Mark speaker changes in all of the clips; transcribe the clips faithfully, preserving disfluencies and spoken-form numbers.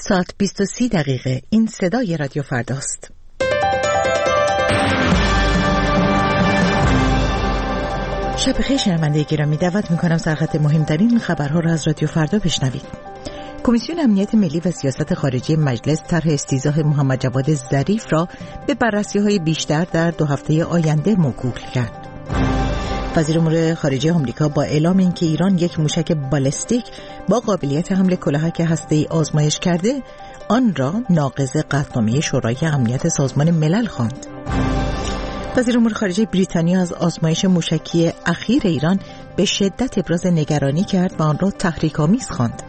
Speaker 1: ساعت بیست و سی دقیقه. این صدای رادیو فرداست. شب بخیر شنونده گرامی، دعوت میکنم سرخط مهمترین خبرها را از رادیو فردا بشنوید. کمیسیون امنیت ملی و سیاست خارجی مجلس طرح استیضاح محمد جواد ظریف را به بررسی‌های بیشتر در دو هفته آینده موکول کرد. وزیر امور خارجه آمریکا با اعلام اینکه ایران یک موشک بالستیک با قابلیت حمل کلاهک هسته‌ای آزمایش کرده، آن را ناقض قطعنامه شورای امنیت سازمان ملل خواند. وزیر امور خارجه بریتانیا از آزمایش موشکی اخیر ایران به شدت ابراز نگرانی کرد و آن را تحریک‌آمیز خواند.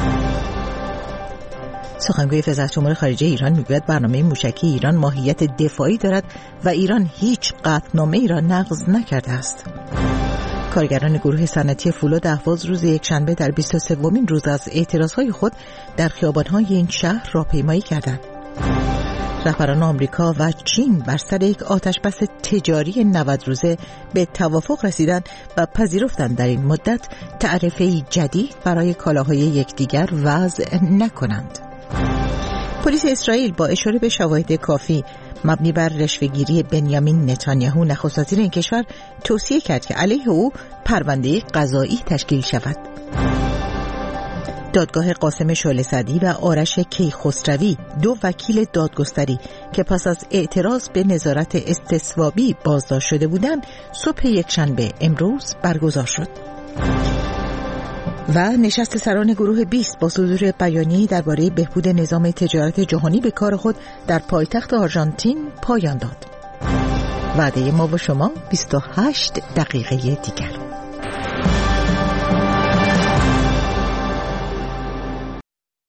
Speaker 1: سخنگوی وزارت امور خارجه ایران میگوید برنامه موشکی ایران ماهیت دفاعی دارد و ایران هیچ قطعنامه ای را نقض نکرده است. کارگران گروه صنعتی فولاد اهواز روز یکشنبه در بیست و سومین روز از اعتراضهای خود در خیابان‌های این شهر راهپیمایی کردند. رهبران آمریکا و چین بر سر یک آتشبس تجاری نود روزه به توافق رسیدند و پذیرفتند در این مدت تعرفه‌ای جدید برای کالاهای یکدیگر وضع نکنند. پلیس اسرائیل با اشاره به شواهد کافی مبنی بر رشوه‌گیری بنیامین نتانیاهو نخست وزیر این کشور توصیه کرد که علیه او پرونده قضایی تشکیل شود. دادگاه قاسم شعله‌سعدی و آرش کیخسروی، دو وکیل دادگستری که پس از اعتراض به نظارت استصوابی بازداشت شده بودند، صبح یکشنبه امروز برگزار شد. و نشست سران گروه بیست با صدور بیانیه‌ای درباره بهبود نظام تجارت جهانی به کار خود در پایتخت آرژانتین پایان داد. وعده ما با شما بیست و هشت دقیقه دیگر.